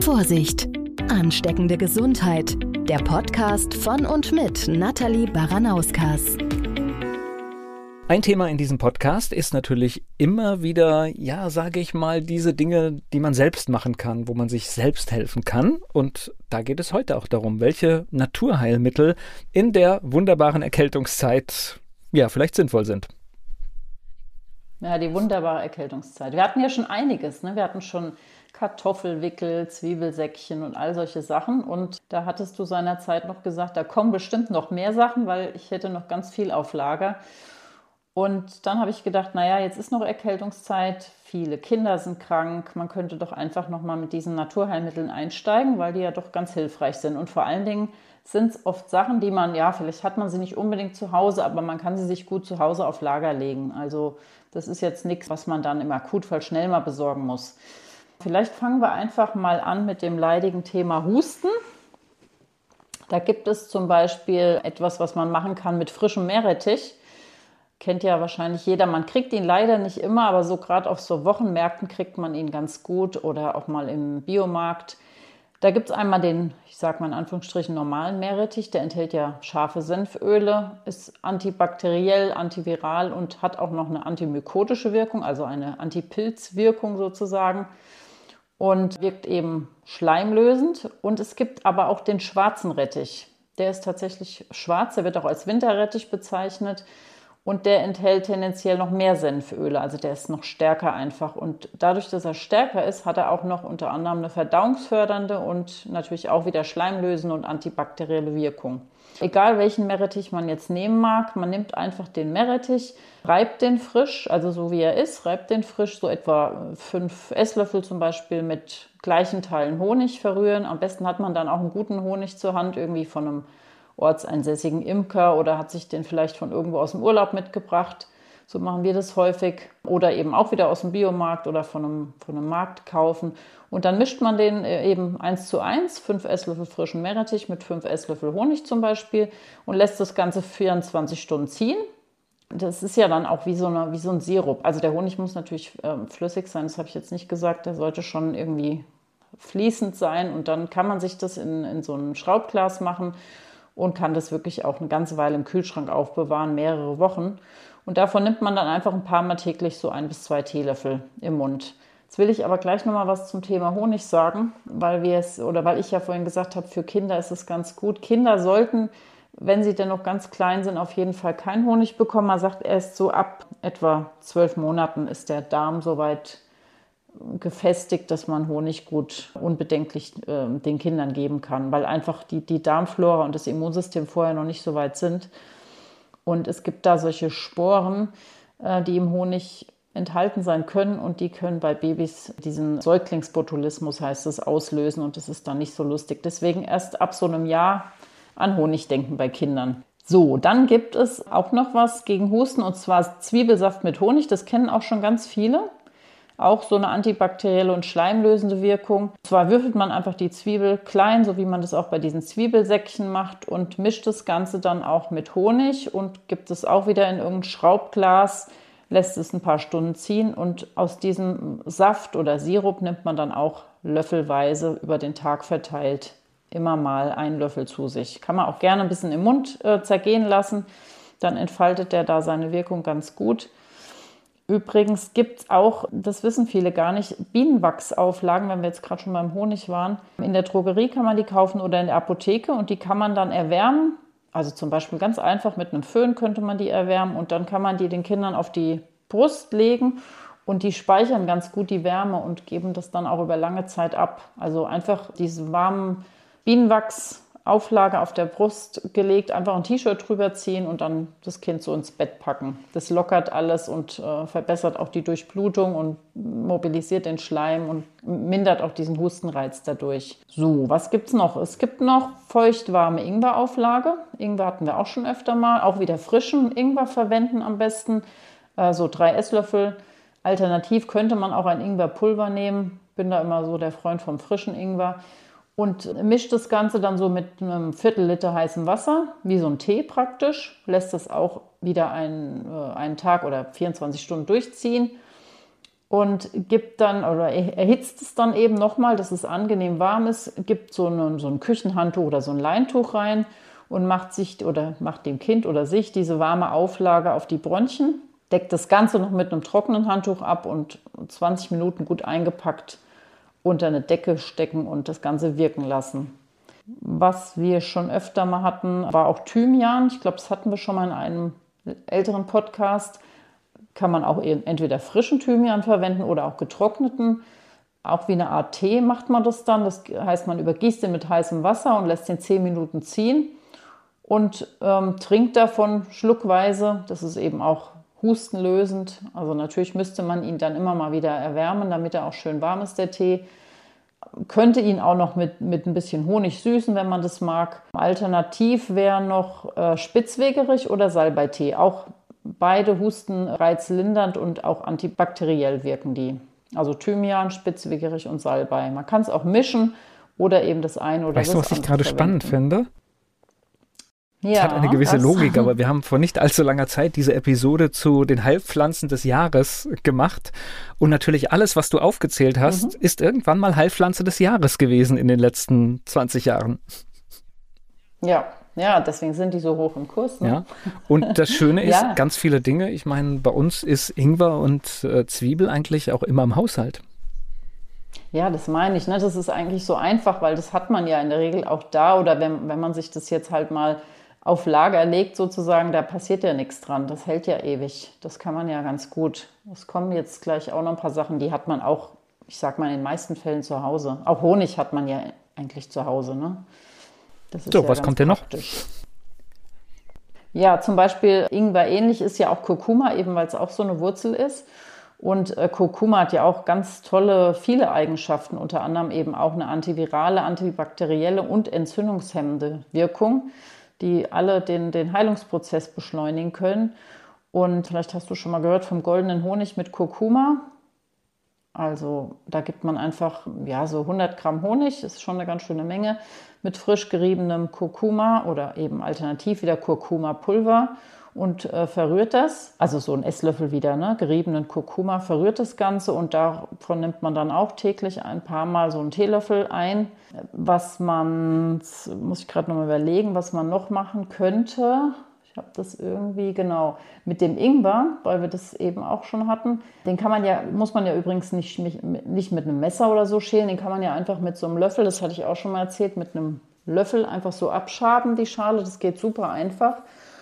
Vorsicht! Ansteckende Gesundheit. Der Podcast von und mit Nathalie Baranauskas. Ein Thema in diesem Podcast ist natürlich immer wieder, sage ich mal, diese Dinge, die man selbst machen kann, wo man sich selbst helfen kann. Und da geht es heute auch darum, welche Naturheilmittel in der wunderbaren Erkältungszeit, vielleicht sinnvoll sind. Ja, die wunderbare Erkältungszeit. Wir hatten ja schon einiges, ne? Wir hatten schon Kartoffelwickel, Zwiebelsäckchen und all solche Sachen. Und da hattest du seinerzeit noch gesagt, da kommen bestimmt noch mehr Sachen, weil ich hätte noch ganz viel auf Lager. Und dann habe ich gedacht, jetzt ist noch Erkältungszeit, viele Kinder sind krank, man könnte doch einfach nochmal mit diesen Naturheilmitteln einsteigen, weil die ja doch ganz hilfreich sind. Und vor allen Dingen sind es oft Sachen, die man, vielleicht hat man sie nicht unbedingt zu Hause, aber man kann sie sich gut zu Hause auf Lager legen. Also das ist jetzt nichts, was man dann im Akutfall schnell mal besorgen muss. Vielleicht fangen wir einfach mal an mit dem leidigen Thema Husten. Da gibt es zum Beispiel etwas, was man machen kann mit frischem Meerrettich. Kennt ja wahrscheinlich jeder. Man kriegt ihn leider nicht immer, aber so gerade auf so Wochenmärkten kriegt man ihn ganz gut oder auch mal im Biomarkt. Da gibt es einmal den, ich sage mal in Anführungsstrichen, normalen Meerrettich. Der enthält ja scharfe Senföle, ist antibakteriell, antiviral und hat auch noch eine antimykotische Wirkung, also eine Antipilzwirkung sozusagen. Und wirkt eben schleimlösend. Und es gibt aber auch den schwarzen Rettich. Der ist tatsächlich schwarz, der wird auch als Winterrettich bezeichnet. Und der enthält tendenziell noch mehr Senföle, also der ist noch stärker einfach. Und dadurch, dass er stärker ist, hat er auch noch unter anderem eine verdauungsfördernde und natürlich auch wieder schleimlösende und antibakterielle Wirkung. Egal welchen Meerrettich man jetzt nehmen mag, man nimmt einfach den Meerrettich, reibt den frisch, also so wie er ist, reibt den frisch, so etwa 5 Esslöffel zum Beispiel mit gleichen Teilen Honig verrühren. Am besten hat man dann auch einen guten Honig zur Hand, irgendwie von einem ortsansässigen Imker oder hat sich den vielleicht von irgendwo aus dem Urlaub mitgebracht. So machen wir das häufig. Oder eben auch wieder aus dem Biomarkt oder von einem Markt kaufen. Und dann mischt man den eben 1:1, 5 Esslöffel frischen Meerrettich mit 5 Esslöffel Honig zum Beispiel und lässt das Ganze 24 Stunden ziehen. Das ist ja dann auch wie so ein Sirup. Also der Honig muss natürlich flüssig sein, das habe ich jetzt nicht gesagt. Der sollte schon irgendwie fließend sein. Und dann kann man sich das in so ein Schraubglas machen und kann das wirklich auch eine ganze Weile im Kühlschrank aufbewahren, mehrere Wochen. Und davon nimmt man dann einfach ein paar Mal täglich so 1 bis 2 Teelöffel im Mund. Jetzt will ich aber gleich nochmal was zum Thema Honig sagen, weil ich ja vorhin gesagt habe, für Kinder ist es ganz gut. Kinder sollten, wenn sie denn noch ganz klein sind, auf jeden Fall keinen Honig bekommen. Man sagt, erst so ab etwa 12 Monaten ist der Darm soweit gefestigt, dass man Honig gut unbedenklich den Kindern geben kann, weil einfach die Darmflora und das Immunsystem vorher noch nicht so weit sind. Und es gibt da solche Sporen, die im Honig enthalten sein können und die können bei Babys diesen Säuglingsbotulismus, heißt es, auslösen und das ist dann nicht so lustig. Deswegen erst ab so einem Jahr an Honig denken bei Kindern. So, dann gibt es auch noch was gegen Husten und zwar Zwiebelsaft mit Honig. Das kennen auch schon ganz viele. Auch so eine antibakterielle und schleimlösende Wirkung. Und zwar würfelt man einfach die Zwiebel klein, so wie man das auch bei diesen Zwiebelsäckchen macht und mischt das Ganze dann auch mit Honig und gibt es auch wieder in irgendein Schraubglas, lässt es ein paar Stunden ziehen und aus diesem Saft oder Sirup nimmt man dann auch löffelweise über den Tag verteilt immer mal einen Löffel zu sich. Kann man auch gerne ein bisschen im Mund zergehen lassen, dann entfaltet der da seine Wirkung ganz gut. Übrigens gibt es auch, das wissen viele gar nicht, Bienenwachsauflagen, wenn wir jetzt gerade schon beim Honig waren. In der Drogerie kann man die kaufen oder in der Apotheke und die kann man dann erwärmen. Also zum Beispiel ganz einfach mit einem Föhn könnte man die erwärmen und dann kann man die den Kindern auf die Brust legen und die speichern ganz gut die Wärme und geben das dann auch über lange Zeit ab. Also einfach diesen warmen Bienenwachsauflage auf der Brust gelegt, einfach ein T-Shirt drüber ziehen und dann das Kind so ins Bett packen. Das lockert alles und verbessert auch die Durchblutung und mobilisiert den Schleim und mindert auch diesen Hustenreiz dadurch. So, was gibt's noch? Es gibt noch feuchtwarme Ingwerauflage. Ingwer hatten wir auch schon öfter mal. Auch wieder frischen Ingwer verwenden am besten. So 3 Esslöffel. Alternativ könnte man auch ein Ingwerpulver nehmen. Bin da immer so der Freund vom frischen Ingwer. Und mischt das Ganze dann so mit einem Viertel-Liter heißem Wasser, wie so ein Tee praktisch. Lässt das auch wieder einen Tag oder 24 Stunden durchziehen. und gibt dann oder erhitzt es dann eben nochmal, dass es angenehm warm ist, gibt so ein Küchenhandtuch oder so ein Leintuch rein und macht dem Kind oder sich diese warme Auflage auf die Bronchien, deckt das Ganze noch mit einem trockenen Handtuch ab und 20 Minuten gut eingepackt unter eine Decke stecken und das Ganze wirken lassen. Was wir schon öfter mal hatten, war auch Thymian. Ich glaube, das hatten wir schon mal in einem älteren Podcast. Kann man auch entweder frischen Thymian verwenden oder auch getrockneten. Auch wie eine Art Tee macht man das dann. Das heißt, man übergießt den mit heißem Wasser und lässt den 10 Minuten ziehen und trinkt davon schluckweise. Das ist eben auch hustenlösend. Also natürlich müsste man ihn dann immer mal wieder erwärmen, damit er auch schön warm ist, der Tee. Könnte ihn auch noch mit ein bisschen Honig süßen, wenn man das mag. Alternativ wäre noch Spitzwegerich oder Salbeitee. Auch beide hustenreizlindernd und auch antibakteriell wirken die. Also Thymian, Spitzwegerich und Salbei. Man kann es auch mischen oder eben das eine oder das andere. Weißt du, was ich gerade spannend finde? Ja, das hat eine gewisse Logik, aber wir haben vor nicht allzu langer Zeit diese Episode zu den Heilpflanzen des Jahres gemacht. Und natürlich alles, was du aufgezählt hast, ist irgendwann mal Heilpflanze des Jahres gewesen in den letzten 20 Jahren. Ja, deswegen sind die so hoch im Kurs. Ne? Ja. Und das Schöne ist, ganz viele Dinge, ich meine, bei uns ist Ingwer und Zwiebel eigentlich auch immer im Haushalt. Ja, das meine ich. Ne? Das ist eigentlich so einfach, weil das hat man ja in der Regel auch da. Oder wenn man sich das jetzt halt mal auf Lager legt sozusagen, da passiert ja nichts dran. Das hält ja ewig. Das kann man ja ganz gut. Es kommen jetzt gleich auch noch ein paar Sachen, die hat man auch, ich sag mal, in den meisten Fällen zu Hause. Auch Honig hat man ja eigentlich zu Hause. Ne? Das ist so, was kommt denn noch? Ja, zum Beispiel Ingwer ähnlich ist ja auch Kurkuma, eben weil es auch so eine Wurzel ist. Und Kurkuma hat ja auch ganz viele Eigenschaften, unter anderem eben auch eine antivirale, antibakterielle und entzündungshemmende Wirkung, die alle den Heilungsprozess beschleunigen können. Und vielleicht hast du schon mal gehört vom goldenen Honig mit Kurkuma. Also da gibt man einfach so 100 Gramm Honig, ist schon eine ganz schöne Menge, mit frisch geriebenem Kurkuma oder eben alternativ wieder Kurkuma-Pulver und verrührt das. Also so ein Esslöffel wieder, ne, geriebenen Kurkuma, verrührt das Ganze und davon nimmt man dann auch täglich ein paar Mal so einen Teelöffel ein. Muss ich gerade noch mal überlegen, was man noch machen könnte. Ich habe das irgendwie, mit dem Ingwer, weil wir das eben auch schon hatten. Den muss man ja übrigens nicht mit einem Messer oder so schälen, den kann man ja einfach mit so einem Löffel, das hatte ich auch schon mal erzählt, mit einem Löffel einfach so abschaben, die Schale, das geht super einfach.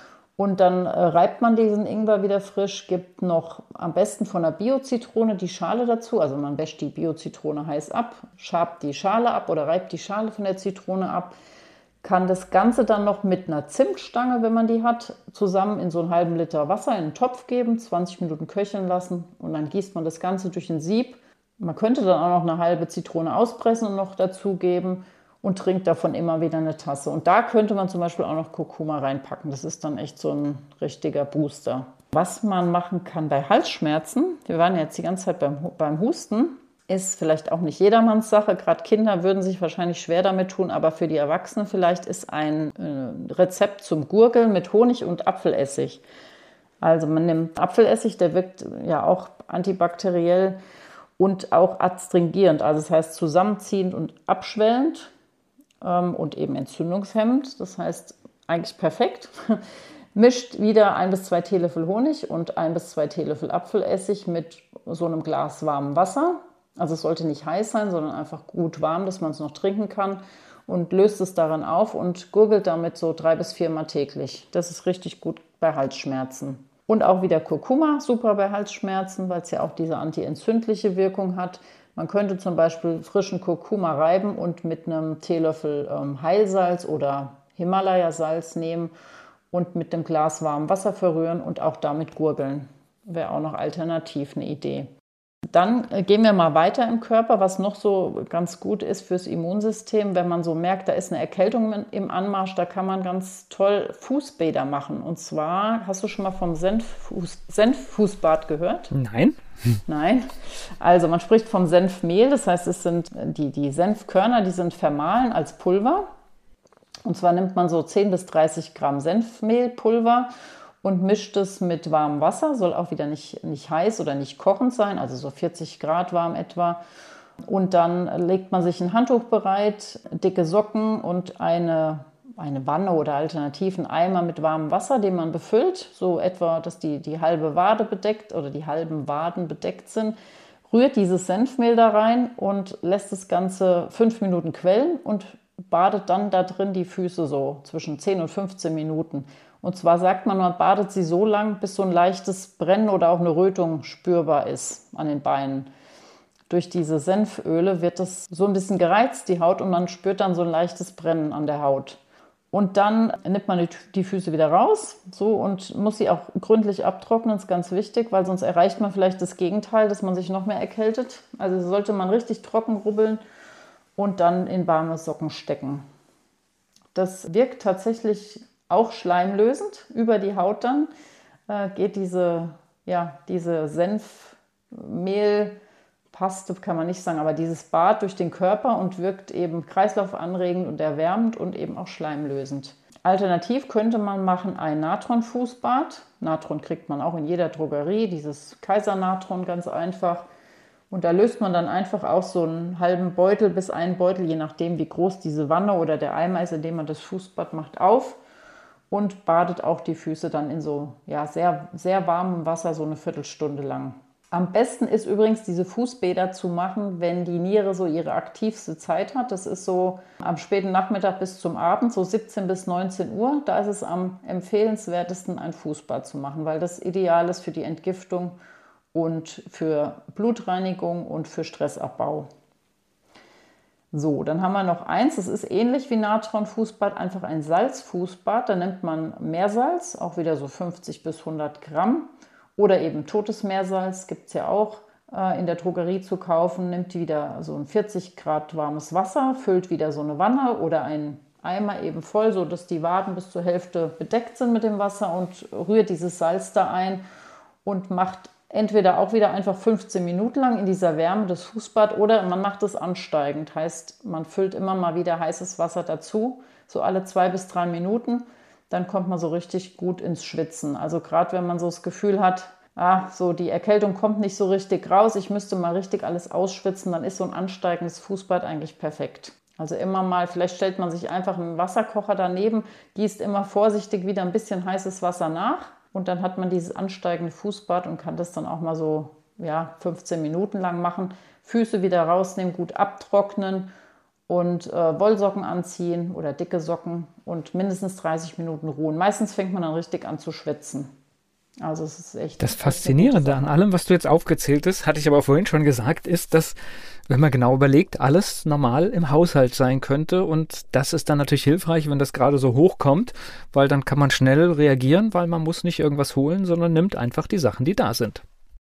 Und dann reibt man diesen Ingwer wieder frisch, gibt noch am besten von einer Bio-Zitrone die Schale dazu. Also man wäscht die Bio-Zitrone heiß ab, schabt die Schale ab oder reibt die Schale von der Zitrone ab. Kann das Ganze dann noch mit einer Zimtstange, wenn man die hat, zusammen in so einen halben Liter Wasser in einen Topf geben, 20 Minuten köcheln lassen und dann gießt man das Ganze durch ein Sieb. Man könnte dann auch noch eine halbe Zitrone auspressen und noch dazugeben und trinkt davon immer wieder eine Tasse. Und da könnte man zum Beispiel auch noch Kurkuma reinpacken. Das ist dann echt so ein richtiger Booster. Was man machen kann bei Halsschmerzen, wir waren ja jetzt die ganze Zeit beim Husten, ist vielleicht auch nicht jedermanns Sache. Gerade Kinder würden sich wahrscheinlich schwer damit tun, aber für die Erwachsenen vielleicht ist ein Rezept zum Gurgeln mit Honig und Apfelessig. Also man nimmt Apfelessig, der wirkt ja auch antibakteriell und auch adstringierend, also das heißt zusammenziehend und abschwellend und eben entzündungshemmend. Das heißt eigentlich perfekt. Mischt wieder 1 bis 2 Teelöffel Honig und 1 bis 2 Teelöffel Apfelessig mit so einem Glas warmem Wasser. Also es sollte nicht heiß sein, sondern einfach gut warm, dass man es noch trinken kann. Und löst es darin auf und gurgelt damit so 3 bis 4 Mal täglich. Das ist richtig gut bei Halsschmerzen. Und auch wieder Kurkuma, super bei Halsschmerzen, weil es ja auch diese antientzündliche Wirkung hat. Man könnte zum Beispiel frischen Kurkuma reiben und mit einem Teelöffel Heilsalz oder Himalaya-Salz nehmen und mit dem Glas warmem Wasser verrühren und auch damit gurgeln. Wäre auch noch alternativ eine Idee. Dann gehen wir mal weiter im Körper, was noch so ganz gut ist fürs Immunsystem. Wenn man so merkt, da ist eine Erkältung im Anmarsch, da kann man ganz toll Fußbäder machen. Und zwar, hast du schon mal vom Senffußbad gehört? Nein. Nein. Also man spricht vom Senfmehl, das heißt, es sind die Senfkörner, die sind vermahlen als Pulver. Und zwar nimmt man so 10 bis 30 Gramm Senfmehlpulver und mischt es mit warmem Wasser, soll auch wieder nicht heiß oder nicht kochend sein, also so 40 Grad warm etwa. Und dann legt man sich ein Handtuch bereit, dicke Socken und eine Wanne oder alternativ einen Eimer mit warmem Wasser, den man befüllt, so etwa, dass die halbe Wade bedeckt oder die halben Waden bedeckt sind. Rührt dieses Senfmehl da rein und lässt das Ganze 5 Minuten quellen und badet dann da drin die Füße so zwischen 10 und 15 Minuten. Und zwar sagt man badet sie so lang, bis so ein leichtes Brennen oder auch eine Rötung spürbar ist an den Beinen. Durch diese Senföle wird das so ein bisschen gereizt, die Haut, und man spürt dann so ein leichtes Brennen an der Haut. Und dann nimmt man die Füße wieder raus so, und muss sie auch gründlich abtrocknen, das ist ganz wichtig, weil sonst erreicht man vielleicht das Gegenteil, dass man sich noch mehr erkältet. Also sollte man richtig trocken rubbeln und dann in warme Socken stecken. Das wirkt tatsächlich auch schleimlösend über die Haut dann. Geht diese Senfmehlpaste, kann man nicht sagen, aber dieses Bad durch den Körper und wirkt eben kreislaufanregend und erwärmend und eben auch schleimlösend. Alternativ könnte man machen ein Natron-Fußbad. Natron kriegt man auch in jeder Drogerie, dieses Kaisernatron ganz einfach. Und da löst man dann einfach auch so einen halben Beutel bis einen Beutel, je nachdem wie groß diese Wanne oder der Eimer ist, in dem man das Fußbad macht, auf und badet auch die Füße dann in so sehr, sehr warmem Wasser so eine Viertelstunde lang. Am besten ist übrigens, diese Fußbäder zu machen, wenn die Niere so ihre aktivste Zeit hat. Das ist so am späten Nachmittag bis zum Abend, so 17 bis 19 Uhr. Da ist es am empfehlenswertesten, ein Fußbad zu machen, weil das ideal ist für die Entgiftung und für Blutreinigung und für Stressabbau. So, dann haben wir noch eins, das ist ähnlich wie Natron-Fußbad, einfach ein Salzfußbad. Da nimmt man Meersalz, auch wieder so 50 bis 100 Gramm. Oder eben totes Meersalz, gibt es ja auch in der Drogerie zu kaufen. Nimmt wieder so ein 40 Grad warmes Wasser, füllt wieder so eine Wanne oder einen Eimer eben voll, sodass die Waden bis zur Hälfte bedeckt sind mit dem Wasser, und rührt dieses Salz da ein und macht entweder auch wieder einfach 15 Minuten lang in dieser Wärme das Fußbad, oder man macht es ansteigend. Heißt, man füllt immer mal wieder heißes Wasser dazu, so alle 2 bis 3 Minuten. Dann kommt man so richtig gut ins Schwitzen. Also gerade wenn man so das Gefühl hat, so die Erkältung kommt nicht so richtig raus, ich müsste mal richtig alles ausschwitzen, dann ist so ein ansteigendes Fußbad eigentlich perfekt. Also immer mal, vielleicht stellt man sich einfach einen Wasserkocher daneben, gießt immer vorsichtig wieder ein bisschen heißes Wasser nach. Und dann hat man dieses ansteigende Fußbad und kann das dann auch mal so 15 Minuten lang machen. Füße wieder rausnehmen, gut abtrocknen und Wollsocken anziehen oder dicke Socken und mindestens 30 Minuten ruhen. Meistens fängt man dann richtig an zu schwitzen. Also es ist echt. Das Faszinierende an allem, was du jetzt aufgezählt hast, hatte ich aber vorhin schon gesagt, ist, dass, wenn man genau überlegt, alles normal im Haushalt sein könnte, und das ist dann natürlich hilfreich, wenn das gerade so hochkommt, weil dann kann man schnell reagieren, weil man muss nicht irgendwas holen, sondern nimmt einfach die Sachen, die da sind.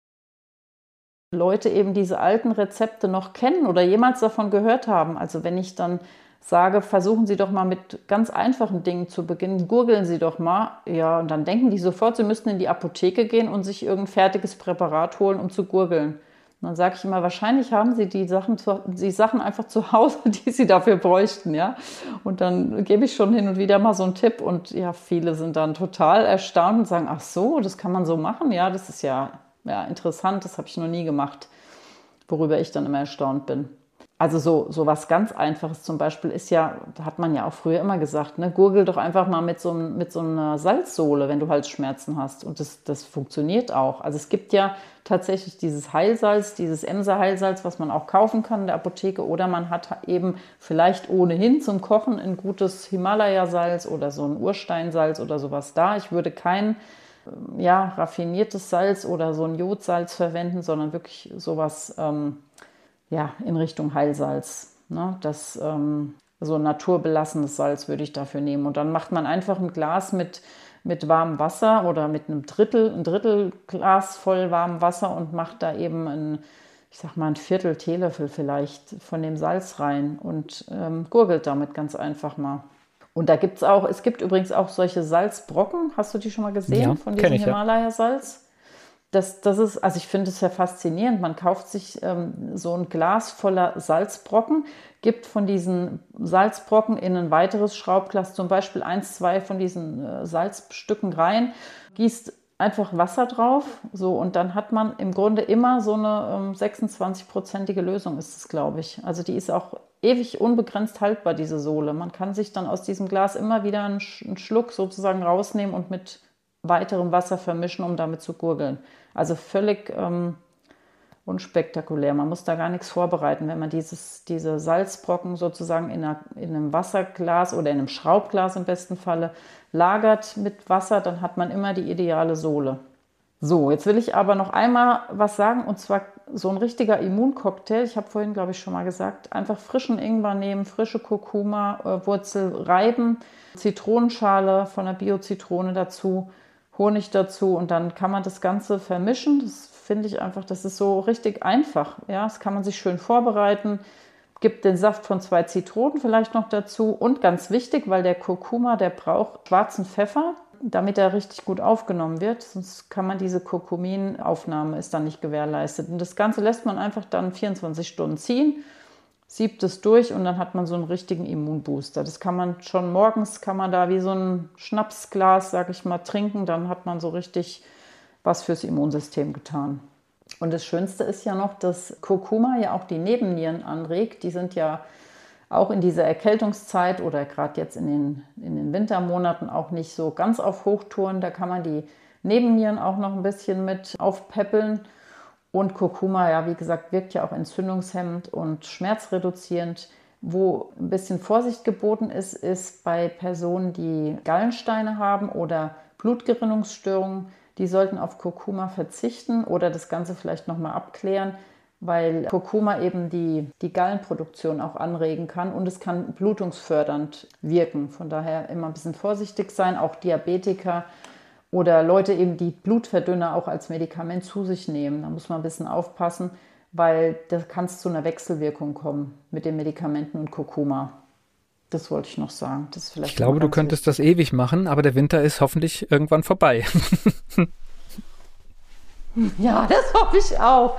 Leute eben diese alten Rezepte noch kennen oder jemals davon gehört haben. Also wenn ich dann sage, versuchen Sie doch mal mit ganz einfachen Dingen zu beginnen, gurgeln Sie doch mal. Ja, und dann denken die sofort, sie müssten in die Apotheke gehen und sich irgendein fertiges Präparat holen, um zu gurgeln. Und dann sage ich immer, wahrscheinlich haben Sie die Sachen einfach zu Hause, die Sie dafür bräuchten, ja. Und dann gebe ich schon hin und wieder mal so einen Tipp, und ja, viele sind dann total erstaunt und sagen, ach so, das kann man so machen? Ja, das ist ja interessant, das habe ich noch nie gemacht, worüber ich dann immer erstaunt bin. Also so was ganz Einfaches zum Beispiel ist ja, da hat man ja auch früher immer gesagt, ne, gurgel doch einfach mal mit so einer Salzsohle, wenn du Halsschmerzen hast. Und das funktioniert auch. Also es gibt ja tatsächlich dieses Heilsalz, dieses Emser Heilsalz, was man auch kaufen kann in der Apotheke. Oder man hat eben vielleicht ohnehin zum Kochen ein gutes Himalaya-Salz oder so ein Ursteinsalz oder sowas da. Ich würde kein raffiniertes Salz oder so ein Jodsalz verwenden, sondern wirklich sowas in Richtung Heilsalz. Ne? So ein naturbelassenes Salz würde ich dafür nehmen. Und dann macht man einfach ein Glas mit warmem Wasser oder mit ein Drittel Glas voll warmem Wasser und macht da eben ein Viertel Teelöffel vielleicht von dem Salz rein und gurgelt damit ganz einfach mal. Und es gibt übrigens auch solche Salzbrocken. Hast du die schon mal gesehen, von diesem Himalaya-Salz? Das ist, also ich finde es ja faszinierend. Man kauft sich so ein Glas voller Salzbrocken, gibt von diesen Salzbrocken in ein weiteres Schraubglas, zum Beispiel 1, 2 von diesen Salzstücken rein, gießt einfach Wasser drauf, so, und dann hat man im Grunde immer so eine 26-prozentige Lösung, ist es, glaube ich. Also die ist auch ewig unbegrenzt haltbar, diese Sohle. Man kann sich dann aus diesem Glas immer wieder einen Schluck sozusagen rausnehmen und mit weiterem Wasser vermischen, um damit zu gurgeln. Also völlig unspektakulär. Man muss da gar nichts vorbereiten. Wenn man diese Salzbrocken sozusagen in einem Wasserglas oder in einem Schraubglas im besten Falle lagert mit Wasser, dann hat man immer die ideale Sohle. So, jetzt will ich aber noch einmal was sagen, und zwar so ein richtiger Immuncocktail. Ich habe vorhin, glaube ich, schon mal gesagt, einfach frischen Ingwer nehmen, frische Kurkuma-Wurzel reiben, Zitronenschale von der Bio-Zitrone dazu, Honig dazu, und dann kann man das Ganze vermischen. Das finde ich einfach, das ist so richtig einfach. Ja, das kann man sich schön vorbereiten. Gibt den Saft von 2 Zitronen vielleicht noch dazu. Und ganz wichtig, weil der Kurkuma, der braucht schwarzen Pfeffer, damit er richtig gut aufgenommen wird. Sonst kann man diese Kurkuminaufnahme, ist dann nicht gewährleistet. Und das Ganze lässt man einfach dann 24 Stunden ziehen, siebt es durch, und dann hat man so einen richtigen Immunbooster. Das kann man schon morgens, kann man da wie so ein Schnapsglas, sag ich mal, trinken. Dann hat man so richtig was fürs Immunsystem getan. Und das Schönste ist ja noch, dass Kurkuma ja auch die Nebennieren anregt. Die sind ja auch in dieser Erkältungszeit oder gerade jetzt in den Wintermonaten auch nicht so ganz auf Hochtouren. Da kann man die Nebennieren auch noch ein bisschen mit aufpäppeln. Und Kurkuma, ja, wie gesagt, wirkt ja auch entzündungshemmend und schmerzreduzierend. Wo ein bisschen Vorsicht geboten ist, ist bei Personen, die Gallensteine haben oder Blutgerinnungsstörungen. Die sollten auf Kurkuma verzichten oder das Ganze vielleicht nochmal abklären, weil Kurkuma eben die Gallenproduktion auch anregen kann und es kann blutungsfördernd wirken. Von daher immer ein bisschen vorsichtig sein, auch Diabetiker oder Leute eben, die Blutverdünner auch als Medikament zu sich nehmen. Da muss man ein bisschen aufpassen, weil da kann es zu einer Wechselwirkung kommen mit den Medikamenten und Kurkuma. Das wollte ich noch sagen. Das ist vielleicht ich glaube, du könntest das ewig machen, aber der Winter ist hoffentlich irgendwann vorbei. Ja, das hoffe ich auch.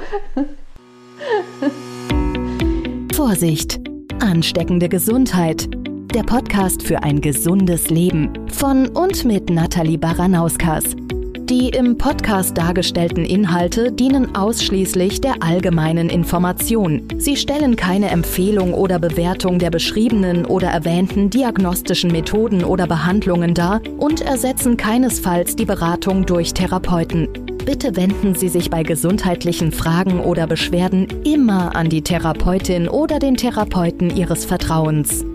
Vorsicht! Ansteckende Gesundheit. Der Podcast für ein gesundes Leben von und mit Nathalie Baranauskas. Die im Podcast dargestellten Inhalte dienen ausschließlich der allgemeinen Information. Sie stellen keine Empfehlung oder Bewertung der beschriebenen oder erwähnten diagnostischen Methoden oder Behandlungen dar und ersetzen keinesfalls die Beratung durch Therapeuten. Bitte wenden Sie sich bei gesundheitlichen Fragen oder Beschwerden immer an die Therapeutin oder den Therapeuten Ihres Vertrauens.